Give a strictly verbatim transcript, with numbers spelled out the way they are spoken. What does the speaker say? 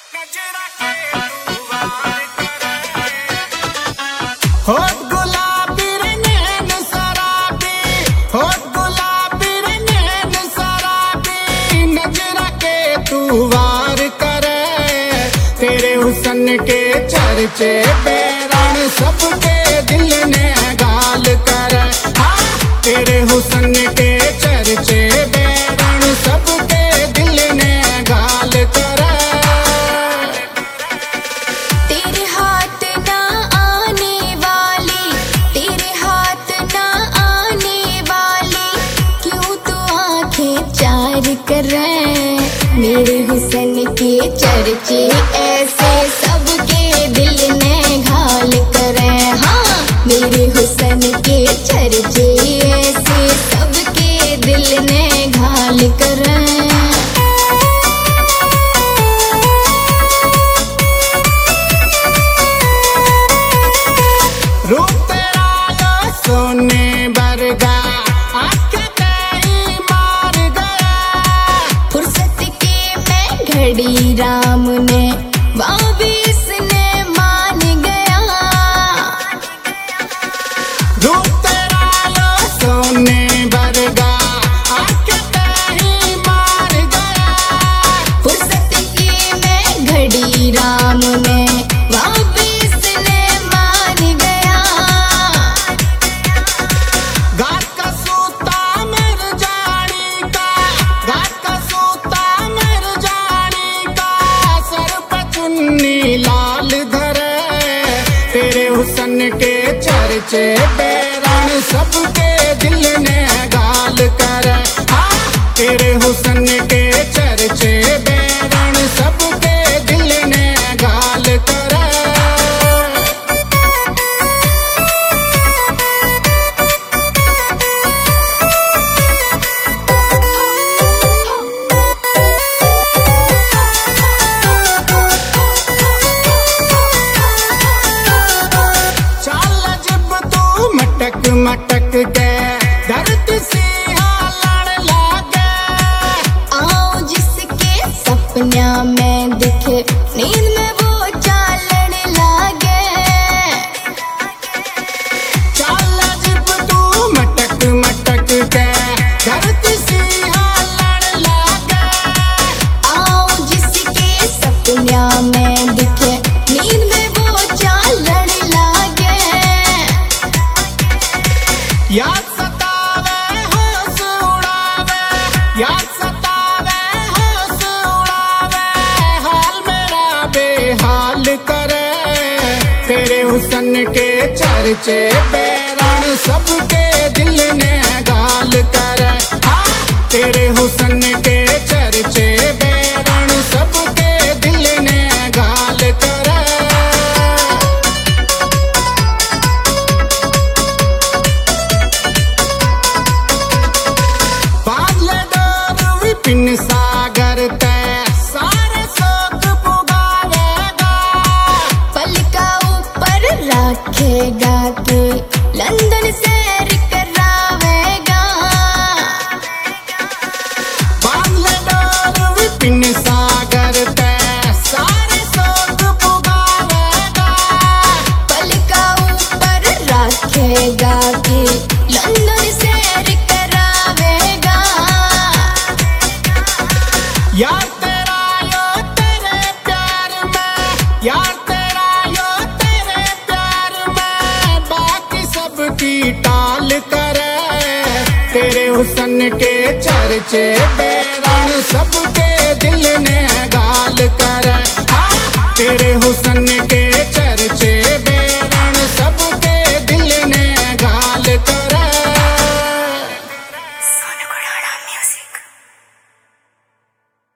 होठ गुलाबी रे नैन शराबी, होठ गुलाबी रे नैन शराबी, नजरा के तू वार करे, तेरे हुस्न के चर्चे बैरान सबके दिल ने गाल करे। हाँ, तेरे हुस्न के चर्चे बैरान सबके दिल ने गाल करे। तेरे हाथ ना आने वाली, तेरे हाथ ना आने वाली, क्यों तू आंखें चार करे, मेरे हुस्न के चर्चे ऐसे सबके दिल ने घाल करे। हाँ, मेरे हुस्न के चर्चे ऐसे सबके दिल ने घाल करे। रूप तेरा लो सोने बरगा, आँखें तेरी मार गया, फुर्सत के मैं घड़ी राम ने वाबिस ने मान गया। रूप तेरा लो सोने बरगा, आँखें तेरी मार गया, फुर्सत के मैं घड़ी राम ने वाबिस ने मान गया। घाट का सूता मर जानी का, घाट का सूता मर जानी का, सर पे चुन्नी लाल धरे, तेरे हुस्न के चर्चे बैरान सबके दिल ने गाल करे। हाँ, तेरे हुस्न के चर्चे बैरान सबके दिल ने गाल करे। चाल जब तू मटक मटक के धरती से हालण लागे, आओ जिसके सपना में दिखे, नींद में वो चालने लागे। चाल जब तू मटक मटक के धरती से हालण लागे, आओ जिसके सपना में दिखे, नींद में वो चालने लागे। याद सतावे होश उड़ावे, याद सतावे होश उड़ावे, हाल मेरा बेहाल करे, तेरे हुस्न के चर्चे बैरान सबके दिल ने गाल करे। हाँ, तेरे हुस्न के चर्चे बैरान सबके दिल ने गाल करे। बादल डोर विपिन सागर तय सारे शोक पुगावेगा, पल का ऊपर रखेगा कि लंदन सैर करावेगा। बादल डोर विपिन सागर तय सारे शोक पुगावेगा, पल का ऊपर रखेगा कि लंदन सैर करावेगा। यार तेरा यो तेरे प्यार में, यार तेरा यो तेरे प्यार में, बाकी सबकी टाल करे, तेरे हुस्न के चर्चे बैरान सबके